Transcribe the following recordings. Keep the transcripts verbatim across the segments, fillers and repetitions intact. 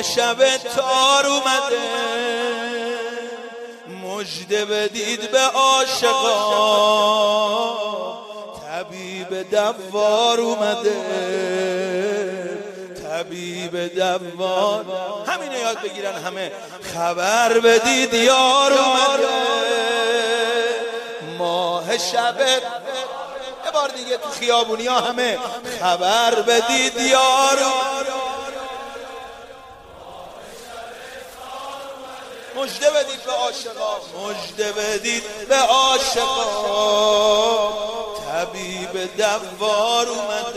ماه شب تار اومده، مژده بدید به عاشقا، طبیب دوار اومده، طبیب دوار. همینو یاد بگیرن همه. خبر بدید یار اومده، ماه شب. یه بار دیگه تو خیابونی ها همه. خبر بدید یار اومده، مژده بدید به عاشقا، مژده بدید به عاشقا، طبیب دوار اومده،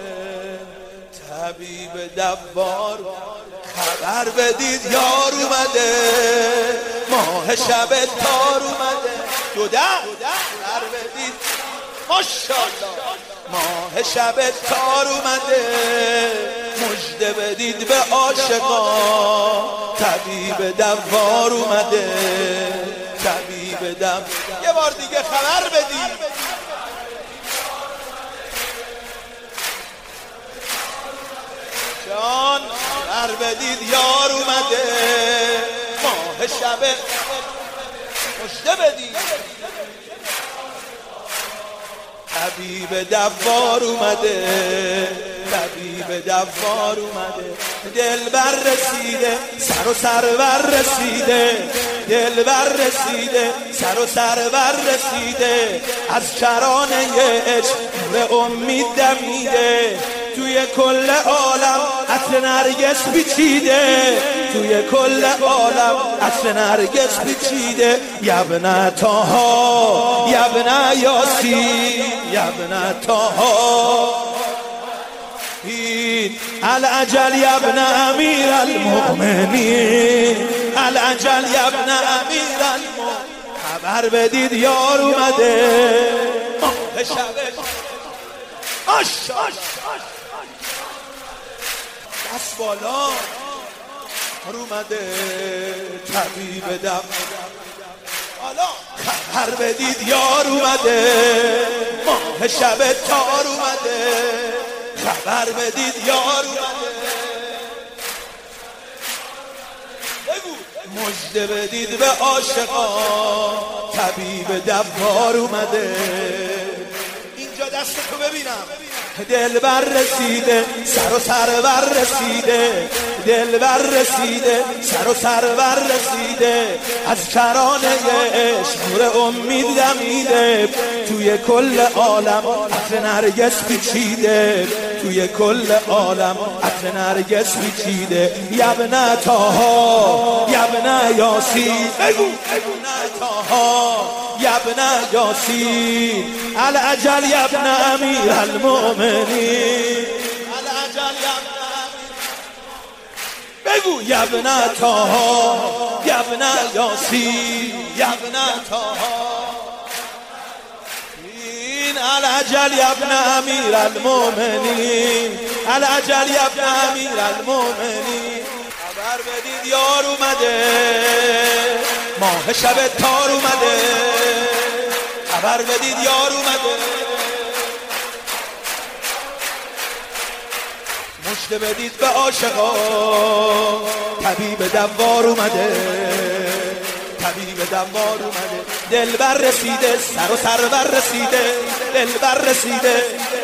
طبیب دوار. خبر بدید یار اومده، ماه شب تار اومده. دو ده خبر بدید ماشاءالله، ماه شب تار اومده، مژده بدید به عاشقا، طبیب دوار اومده، طبیب دوار. یه بار دیگه خبر بدید. جان خبر بدید یار اومده، ماه شب مژده بدید، طبیب دوار اومده، طبیب دوار اومده. دلبر رسیده، سر و سرور رسیده، دلبر رسیده، سر و سرور رسیده، از کرانه عشق به امید دمیده، توی کل عالم عطر نرگس پیچیده، توی کل عالم عطر نرگس پیچیده. یبن طاها، یبن یاسین، یبن طاها، العجل یبن امیر المؤمنین، العجل یبن امیر المؤمنین. خبر بدید یار اومده، ماه شب ماشاءالله. دست بالا اومده، طبیب دم. حالا خبر بدید یار اومده، ماه شب تار اومده، خبر بدید یار اومده، بگو مژده بدید به عاشقا، طبیب دوار اومده. اینجا دست تو ببینم. دلبر رسیده، سر و سرور رسیده، دلبر رسیده، سر و سرور رسیده، از کرانه عشق نور امید دمیده، توی کل عالم عطر نرگس پیچیده، توی کل عالم عطر نرگس پیچیده. یبن طاها، یبن یاسین، بگو یبن طاها، یبن یاسین، العجل یبن امیر المؤمنین، العجل یبن امیر. بگو یبن طاها، یبن یاسین، یبن طاها، العجل یبن امیر المؤمنین، العجل یبن امیر المؤمنین. خبر بدید یار اومده، ماه شب تار اومده، خبر بدید یار اومده، مژده بدید به عاشقا، طبیب دوار اومده، طبیب دوار اومده. دلبر رسیده، سر و سرور رسیده، دلبر رسیده،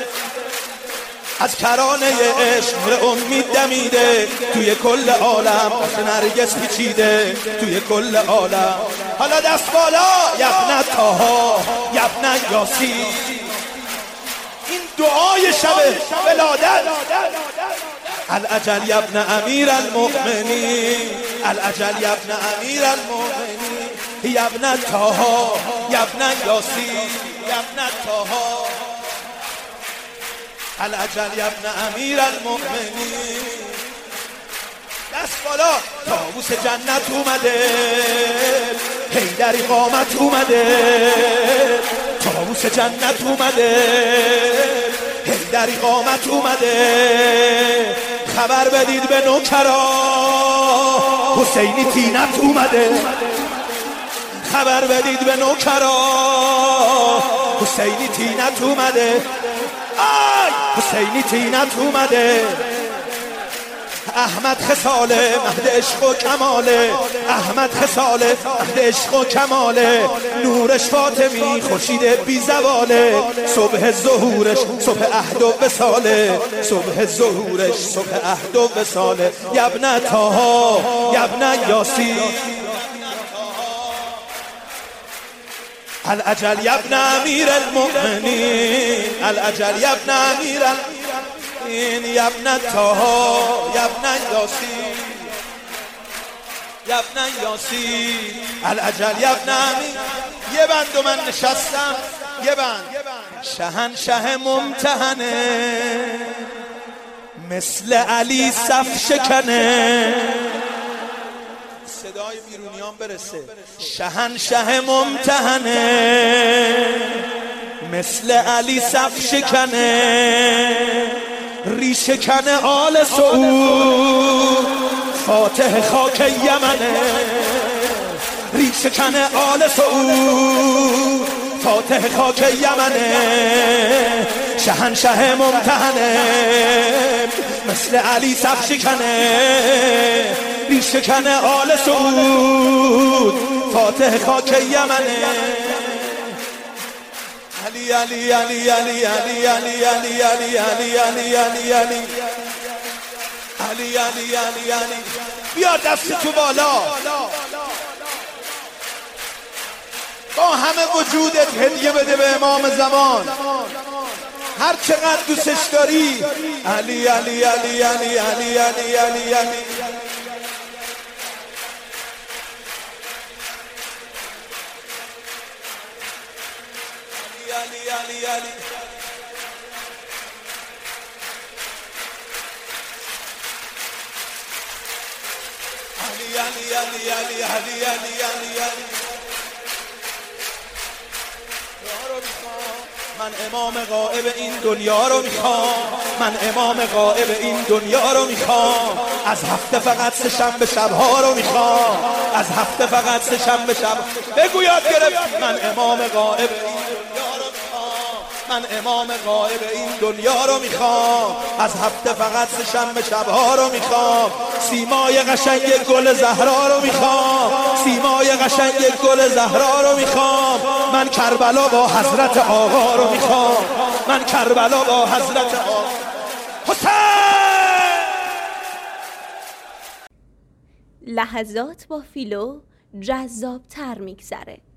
از کرانه عشق نور امید دمیده، توی کل عالم عطر نرگس پیچیده، توی کل عالم. حالا دست بالا. یبن طاها، یبن یاسین، این دعای شب ولادت. العجل یبن امیر المؤمنین، العجل یبن امیر المؤمنین، یبن طاها، یبن یاسین، یبن طاها، العجل یبن امیر المؤمنین. دست بالا. طاووس جنت اومده، حیدری قامت اومده، طاووس جنت اومده، حیدری قامت اومده. خبر بدید به نوکرا، حسینی تینت اومده، خبر بدید به نوکرا، حسینی تینت اومده، آی حسینی تینت اومده. احمد خصاله مهد عشق و کماله، احمد خصاله مهد عشق و کماله، نورش فاطمی خورشید بی زواله، صبح ظهورش صبح عهد و وصاله، صبح ظهورش صبح عهد و وصاله. یبن طه یبن یاسین الاجل یبن امیر المؤمنین، الاجل یبن امیر المؤمنین، یبن طه یبن یاسین یبن یاسین الاجل یبن امیر. یه بند و من نشستم، یه بند. شهنشه ممتحنه مثل علی صف شکنه، صدای بیرونیان برسه. شهنشه ممتحنه مثل علی صف شکنه، ریش کنه آل سعود فاتح خاک یمنه، ریش کنه آل سعود فاتح خاک یمنه. شهنشه ممتحنه مثل علی صف شکنه، ریش کنه آل سعود فاتح خاک یمنه. علی علی علی علی علی علی علی علی علی علی علی علی علی علی علی علی. بیا دست تو بالا، با همه وجودت هدیه بده به امام زمان، هر چقدر دوستش داری. علی علی علی علی علی علی علی علی علی علی علی. علی علی علی علی علی علی علی علی. من امام غائب این دنیا رو میخوام، من امام غائب این دنیا رو میخوام، از هفته فقط سه شنبه شبها رو میخوام، از هفته فقط سه شنبه شب. بگو یاد گرفت. من امام غائب این دنیا رو میخوام، من امام غائب این دنیا رو میخوام، از هفته فقط سه شنبه شبها رو میخوام، سیمای قشنگ گل زهرا رو میخوام، سیمای قشنگ گل زهرا رو میخوام. من کربلا با حضرت آقا رو میخوام، من کربلا با حضرت آقا. حسین! لحظات با فیلو جذاب‌تر میگذره.